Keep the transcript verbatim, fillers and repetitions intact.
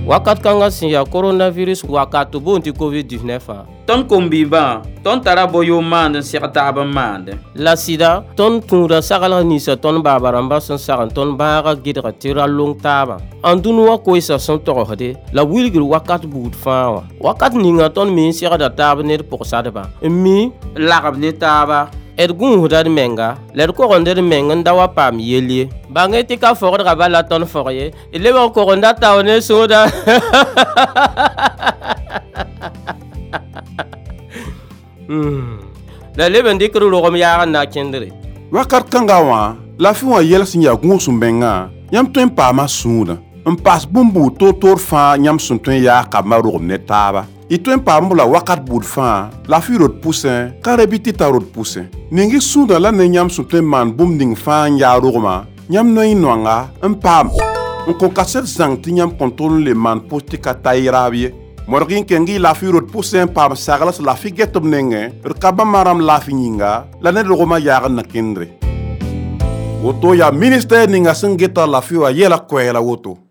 wakat kanga sin ya coronavirus wakat bon ti covid dix-neuf ton kombiba ton tarabo yo mande sekataba mande la sida ton tunda sagala ni sa ton babaramba son sagan ton baga gidra tira long taba andunu wa ko isa son to hade la wilgir wakat bud fa wakat ninga ton min sigada taba ne pour sadaba mi lagab ne taba Ergun hudad menga, lerko ronder menga ndawa pam yelie. Bange tika ford rabala ton forye, ele ba koronda taone soda. Hmm. La leben dikru rom ya na kendere. Wakat kangawa, la fi wa yel sin ya gun sumbenga, yam tuen pa ma suda. Un pas bumbu to tor fa nyam sun tuen ya kamaru ne taba. Ituen pa mbula wakat bud fa la fi rot poussin karebiti ta rot poussin ningi sunda la ne nyam sutuen man bum ding fa ya roma nyam no inwanga un pam on ko kaset zang ti nyam contrôle le man posti ka tayrabie morgin kengi la fi rot poussin pam saglas la fi getom nenge rkaba maram la fi nyinga la ne roma ya na kendre woto ya ministère ninga singeta la fi wa yela kwela woto